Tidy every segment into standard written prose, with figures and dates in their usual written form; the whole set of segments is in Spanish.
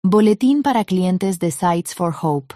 Boletín para clientes de Sites for Hope.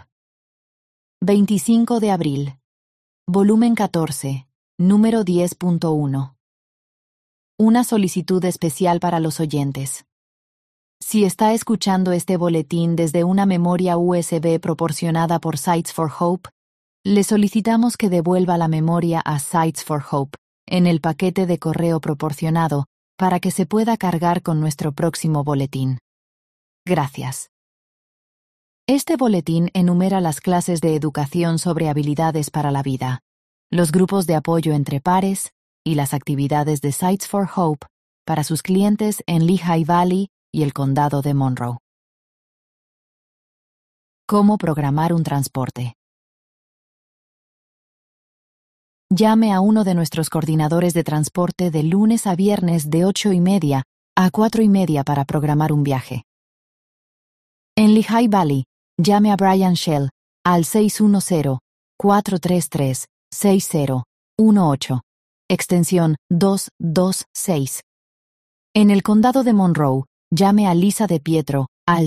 25 de abril. Volumen 14, número 10.1. Una solicitud especial para los oyentes. Si está escuchando este boletín desde una memoria USB proporcionada por Sites for Hope, le solicitamos que devuelva la memoria a Sites for Hope en el paquete de correo proporcionado para que se pueda cargar con nuestro próximo boletín. Gracias. Este boletín enumera las clases de educación sobre habilidades para la vida, los grupos de apoyo entre pares y las actividades de Sites for Hope para sus clientes en Lehigh Valley y el condado de Monroe. ¿Cómo programar un transporte? Llame a uno de nuestros coordinadores de transporte de lunes a viernes de 8:30 a 4:30 para programar un viaje. En Lehigh Valley, llame a Brian Shell al 610-433-6018, extensión 226. En el condado de Monroe, llame a Lisa De Pietro al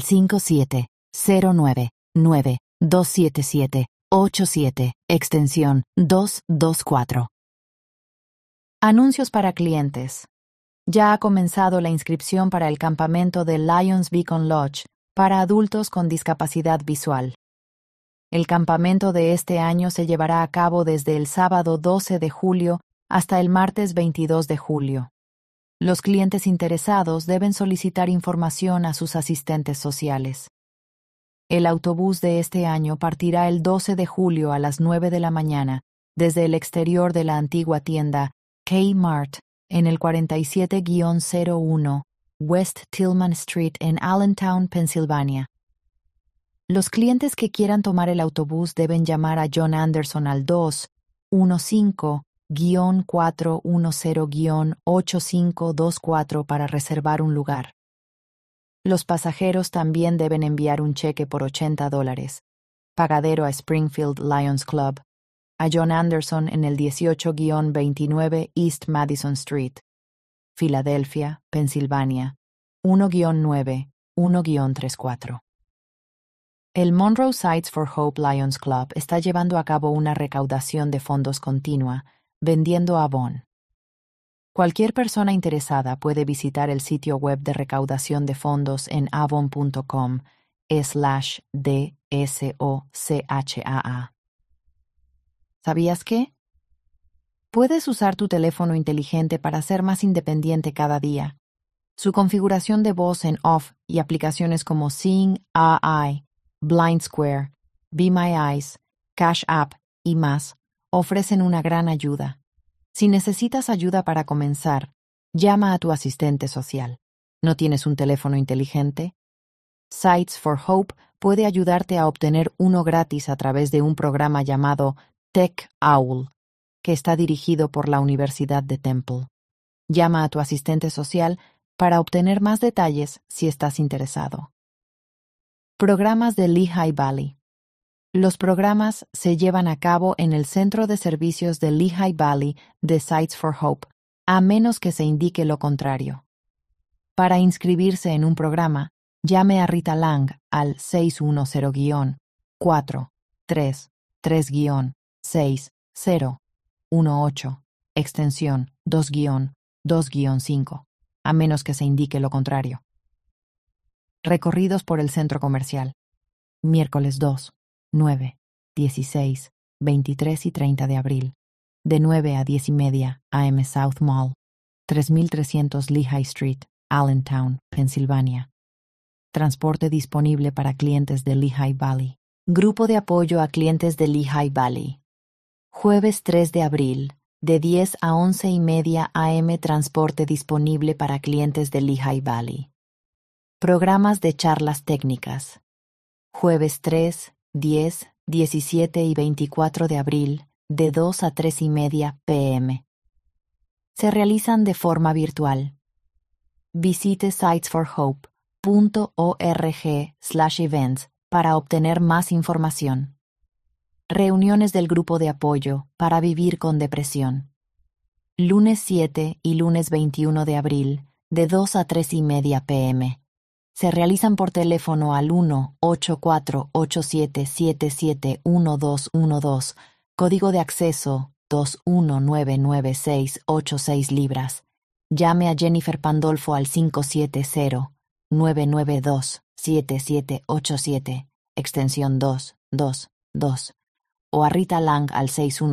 57-099-277-87, extensión 224. Anuncios para clientes. Ya ha comenzado la inscripción para el campamento de Lions Beacon Lodge para adultos con discapacidad visual. El campamento de este año se llevará a cabo desde el sábado 12 de julio hasta el martes 22 de julio. Los clientes interesados deben solicitar información a sus asistentes sociales. El autobús de este año partirá el 12 de julio a las 9 de la mañana desde el exterior de la antigua tienda Kmart en el 47-01 West Tillman Street en Allentown, Pensilvania. Los clientes que quieran tomar el autobús deben llamar a John Anderson al 215-410-8524 para reservar un lugar. Los pasajeros también deben enviar un cheque por $80, pagadero a Springfield Lions Club, a John Anderson en el 18-29 East Madison Street, Filadelfia, Pensilvania, 1-9-1-34. El Monroe Sites for Hope Lions Club está llevando a cabo una recaudación de fondos continua, vendiendo Avon. Cualquier persona interesada puede visitar el sitio web de recaudación de fondos en avon.com/DSOCHAA. ¿Sabías qué? Puedes usar tu teléfono inteligente para ser más independiente cada día. Su configuración de voz en off y aplicaciones como Seeing AI, Blind Square, Be My Eyes, Cash App y más ofrecen una gran ayuda. Si necesitas ayuda para comenzar, llama a tu asistente social. ¿No tienes un teléfono inteligente? Sites for Hope puede ayudarte a obtener uno gratis a través de un programa llamado Tech Owl, que está dirigido por la Universidad de Temple. Llama a tu asistente social para obtener más detalles si estás interesado. Programas de Lehigh Valley. Los programas se llevan a cabo en el Centro de Servicios de Lehigh Valley de Sites for Hope, a menos que se indique lo contrario. Para inscribirse en un programa, llame a Rita Lang al 610-433-6018, extensión 2-2-5, a menos que se indique lo contrario. Recorridos por el centro comercial. Miércoles 2, 9, 16, 23 y 30 de abril. De 9 a 10:30 AM South Mall, 3300 Lehigh Street, Allentown, Pensilvania. Transporte disponible para clientes de Lehigh Valley. Grupo de apoyo a clientes de Lehigh Valley. Jueves 3 de abril, de 10 a 11:30 AM transporte disponible para clientes de Lehigh Valley. Programas de charlas técnicas. Jueves 3, 10, 17 y 24 de abril, de 2 a 3:30 p.m. Se realizan de forma virtual. Visite sitesforhope.org/events para obtener más información. Reuniones del grupo de apoyo para vivir con depresión. Lunes 7 y lunes 21 de abril, de 2 a 3:30 p.m. Se realizan por teléfono al 1-8487771212, código de acceso 2199686 libras. Llame a Jennifer Pandolfo al 570-992-7787, extensión 222, o a Rita Lang al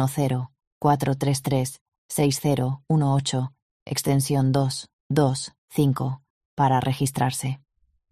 610-433-6018, extensión 225, para registrarse.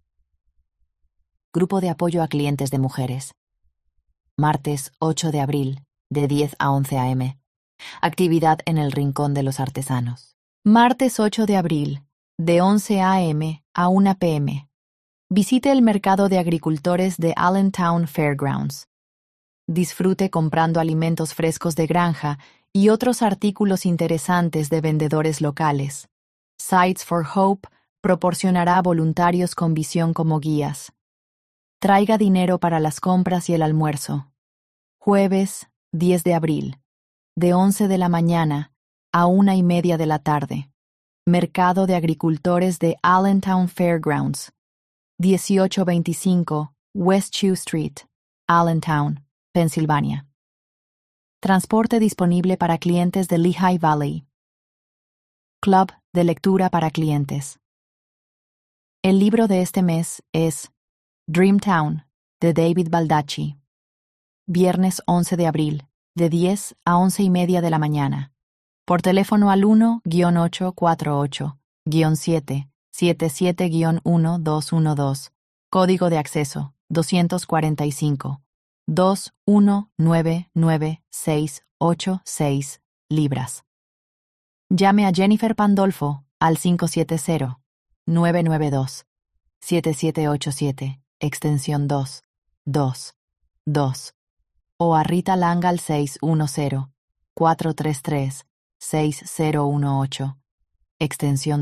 Grupo de apoyo a clientes de mujeres. Martes 8 de abril, de 10 a 11 a.m. Actividad en el Rincón de los Artesanos. Martes 8 de abril, de 11 a.m. a 1 p.m. Visite el mercado de agricultores de Allentown Fairgrounds. Disfrute comprando alimentos frescos de granja y otros artículos interesantes de vendedores locales. Sites for Hope proporcionará voluntarios con visión como guías. Traiga dinero para las compras y el almuerzo. Jueves 10 de abril, de 11 de la mañana a 1:30 de la tarde. Mercado de agricultores de Allentown Fairgrounds, 1825 West Chew Street, Allentown, Pensilvania. Transporte disponible para clientes de Lehigh Valley. Club de lectura para clientes. El libro de este mes es Dreamtown, de David Baldacci. Viernes 11 de abril, de 10 a 11:30 de la mañana. Por teléfono al 1-848-777-1212. Código de acceso 245 2199686 libras. Llame a Jennifer Pandolfo al 570-992-7787, extensión 222, o a Rita Lang al 610-433-6018, extensión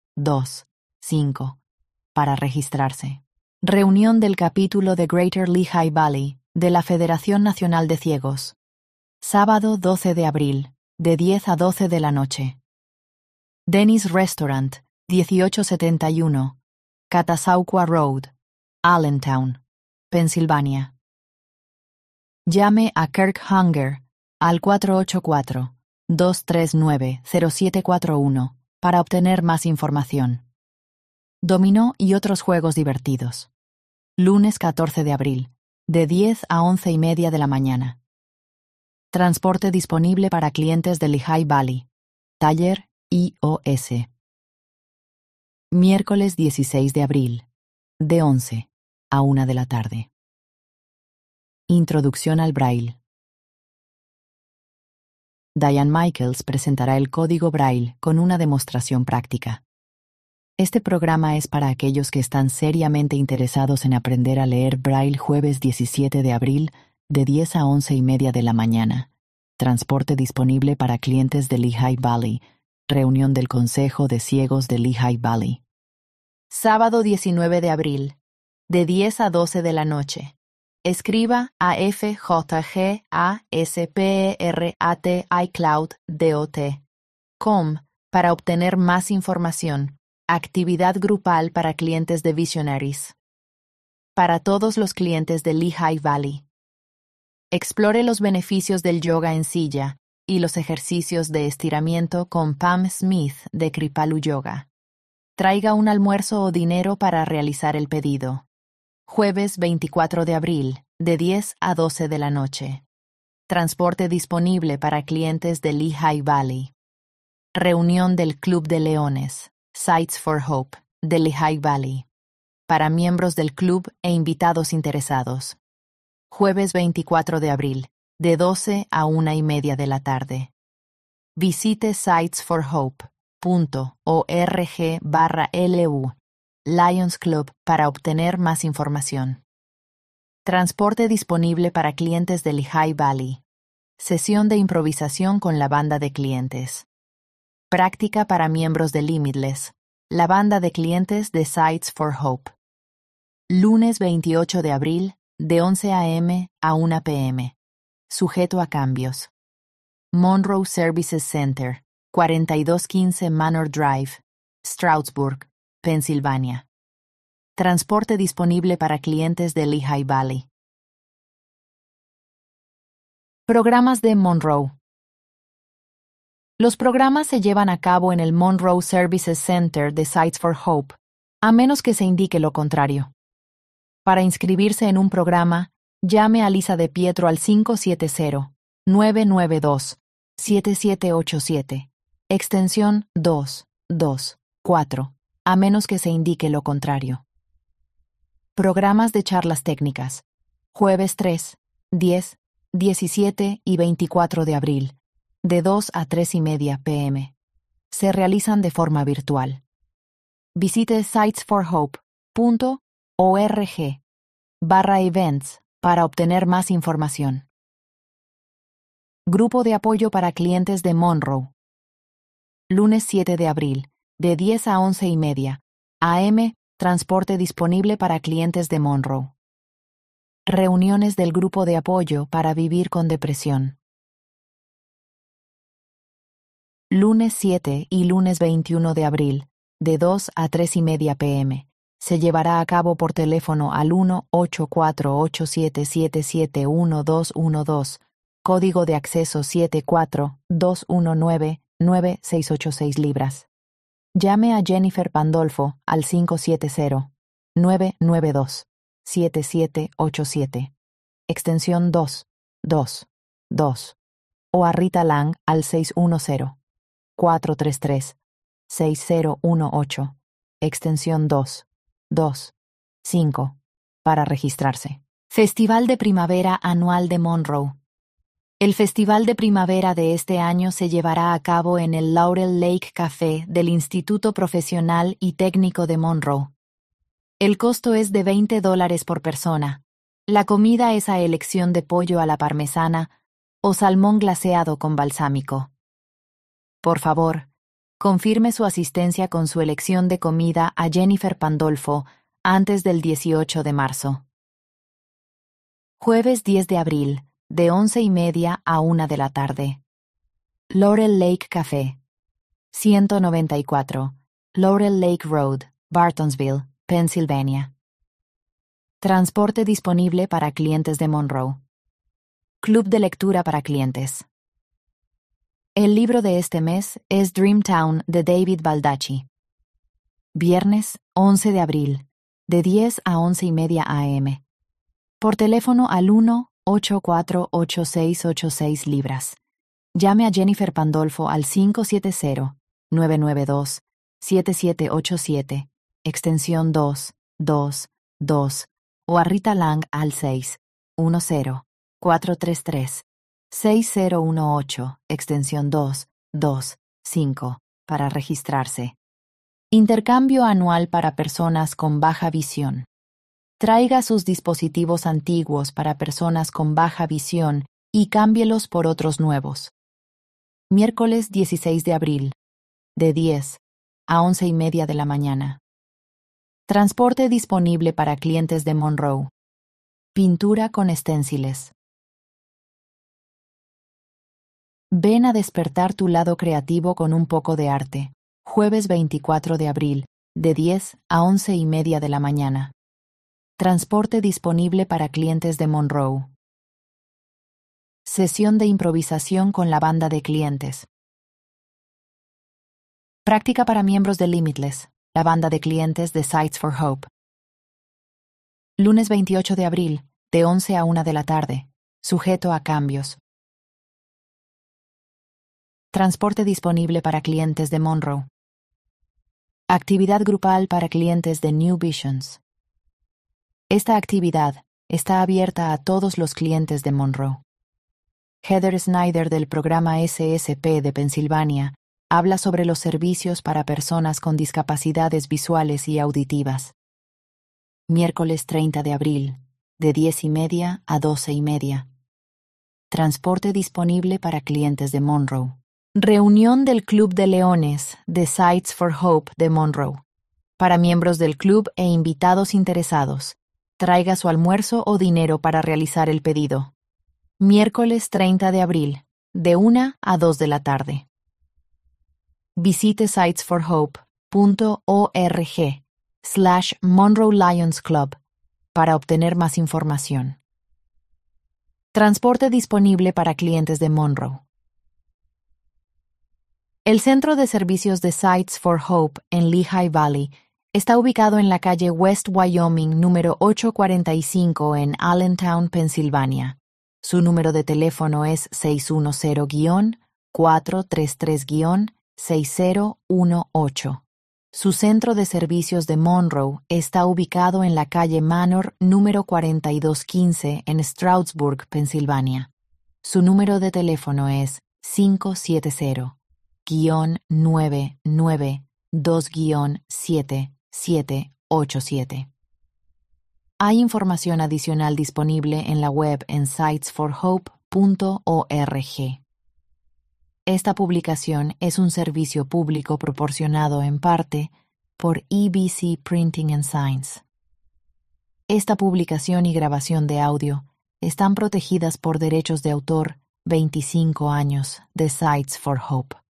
225, para registrarse. Reunión del capítulo de Greater Lehigh Valley de la Federación Nacional de Ciegos. Sábado 12 de abril, de 10 a 12 de la noche. Denny's Restaurant, 1871, Catasauqua Road, Allentown, Pensilvania. Llame a Kirk Hunger al 484-239-0741 para obtener más información. Dominó y otros juegos divertidos. Lunes 14 de abril, de 10 a 11:30 de la mañana. Transporte disponible para clientes de Lehigh Valley. Taller IOS. Miércoles 16 de abril, de 11 a 1 de la tarde. Introducción al Braille. Diane Michaels presentará el código Braille con una demostración práctica. Este programa es para aquellos que están seriamente interesados en aprender a leer Braille jueves 17 de abril de 10 a 11:30 de la mañana. Transporte disponible para clientes de Lehigh Valley. Reunión del Consejo de Ciegos de Lehigh Valley. Sábado 19 de abril, de 10 a 12 de la noche. Escriba a fjgsperat@icloud.com para obtener más información. Actividad grupal para clientes de Visionaries. Para todos los clientes de Lehigh Valley. Explore los beneficios del yoga en silla y los ejercicios de estiramiento con Pam Smith de Kripalu Yoga. Traiga un almuerzo o dinero para realizar el pedido. Jueves 24 de abril, de 10 a 12 de la noche. Transporte disponible para clientes de Lehigh Valley. Reunión del Club de Leones, Sites for Hope, de Lehigh Valley. Para miembros del club e invitados interesados. Jueves 24 de abril, de 12 a 1:30 de la tarde. Visite sitesforhope.org/LU Lions Club para obtener más información. Transporte disponible para clientes de Lehigh Valley. Sesión de improvisación con la banda de clientes. Práctica para miembros de Limitless, la banda de clientes de Sites for Hope. Lunes 28 de abril, de 11 a.m. a 1 p.m. Sujeto a cambios. Monroe Services Center, 4215 Manor Drive, Stroudsburg, Pensilvania. Transporte disponible para clientes de Lehigh Valley. Programas de Monroe. Los programas se llevan a cabo en el Monroe Services Center de Sites for Hope, a menos que se indique lo contrario. Para inscribirse en un programa, llame a Lisa de Pietro al 570-992-7787, extensión 224, a menos que se indique lo contrario. Programas de charlas técnicas. Jueves 3, 10, 17 y 24 de abril, de 2 a 3:30 p.m. Se realizan de forma virtual. Visite sitesforhope.org/events para obtener más información. Grupo de apoyo para clientes de Monroe. Lunes 7 de abril, de 10 a 11:30 a.m. Transporte disponible para clientes de Monroe. Reuniones del grupo de apoyo para vivir con depresión. Lunes 7 y lunes 21 de abril, de 2 a 3:30 p.m. Se llevará a cabo por teléfono al 1-848-777-1212, código de acceso 74219-9686 libras. Llame a Jennifer Pandolfo al 570-992-7787, extensión 222, o a Rita Lang al 610-433-6018, extensión 225, para registrarse. Festival de Primavera Anual de Monroe. El Festival de Primavera de este año se llevará a cabo en el Laurel Lake Café del Instituto Profesional y Técnico de Monroe. El costo es de $20 por persona. La comida es a elección de pollo a la parmesana o salmón glaseado con balsámico. Por favor, confirme su asistencia con su elección de comida a Jennifer Pandolfo antes del 18 de marzo. Jueves 10 de abril, de 11:30 a 1 de la tarde. Laurel Lake Café, 194, Laurel Lake Road, Bartonsville, Pensilvania. Transporte disponible para clientes de Monroe. Club de lectura para clientes. El libro de este mes es Dreamtown de David Baldacci. Viernes 11 de abril, de 10 a 11:30 a.m. Por teléfono al 1-848-6686 libras. Llame a Jennifer Pandolfo al 570-992-7787, extensión 222, o a Rita Lang al 610-433-6018, extensión 225, para registrarse. Intercambio anual para personas con baja visión. Traiga sus dispositivos antiguos para personas con baja visión y cámbielos por otros nuevos. Miércoles 16 de abril, de 10 a 11:30 de la mañana. Transporte disponible para clientes de Monroe. Pintura con esténciles. Ven a despertar tu lado creativo con un poco de arte. Jueves 24 de abril, de 10 a 11:30 de la mañana. Transporte disponible para clientes de Monroe. Sesión de improvisación con la banda de clientes. Práctica para miembros de Limitless, la banda de clientes de Sites for Hope. Lunes 28 de abril, de 11 a 1 de la tarde, sujeto a cambios. Transporte disponible para clientes de Monroe. Actividad grupal para clientes de New Visions. Esta actividad está abierta a todos los clientes de Monroe. Heather Snyder del programa SSP de Pensilvania habla sobre los servicios para personas con discapacidades visuales y auditivas. Miércoles 30 de abril, de 10:30 a 12:30. Transporte disponible para clientes de Monroe. Reunión del Club de Leones de Sites for Hope de Monroe. Para miembros del club e invitados interesados, traiga su almuerzo o dinero para realizar el pedido. Miércoles 30 de abril, de 1 a 2 de la tarde. Visite sitesforhope.org Monroe Lions Club para obtener más información. Transporte disponible para clientes de Monroe. El Centro de Servicios de Sites for Hope en Lehigh Valley está ubicado en la calle West Wyoming número 845 en Allentown, Pensilvania. Su número de teléfono es 610-433-6018. Su centro de servicios de Monroe está ubicado en la calle Manor número 4215 en Stroudsburg, Pensilvania. Su número de teléfono es 570-992-7787. Hay información adicional disponible en la web en sitesforhope.org. Esta publicación es un servicio público proporcionado en parte por EBC Printing and Signs. Esta publicación y grabación de audio están protegidas por derechos de autor 25 años de Sites for Hope.